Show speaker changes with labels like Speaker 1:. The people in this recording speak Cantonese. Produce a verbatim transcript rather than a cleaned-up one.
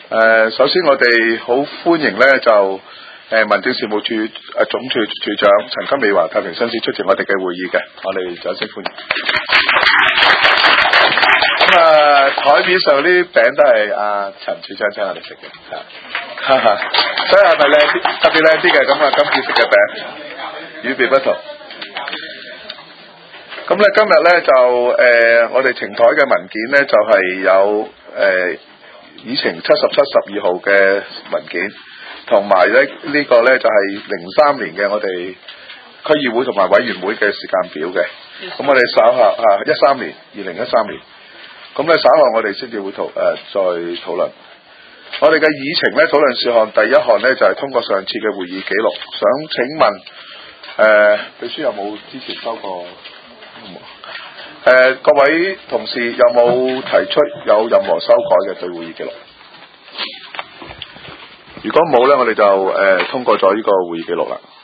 Speaker 1: 誒，首先我哋好歡迎咧就誒民政事務處誒總處處長陳金美華太平紳士出席我哋嘅會議嘅，我哋掌聲歡迎。咁啊，台面上啲餅都係阿陳處長請我哋食嘅，哈哈，所以係咪靚啲？特別靚啲嘅咁啊，今次食嘅餅與別不同。咁咧今日咧就誒、呃，我哋呈台嘅文件咧就係、是、有誒議程七十七、十二號嘅文件，同埋咧呢、這個咧就係零三年嘅我哋區議會同埋委員會嘅時間表嘅。咁我哋稍後啊一三年，二零一三年，咁咧稍後我哋先至會討誒、呃、再討論。我哋嘅議程咧討論事項第一項咧就係、是、通過上次嘅會議記錄，想請問誒、呃、秘書有冇之前收過？誒、呃，各位同事有冇提出有任何修改嘅對會議記錄？如果冇咧，我哋就誒、呃、通過咗呢個會議記錄啦。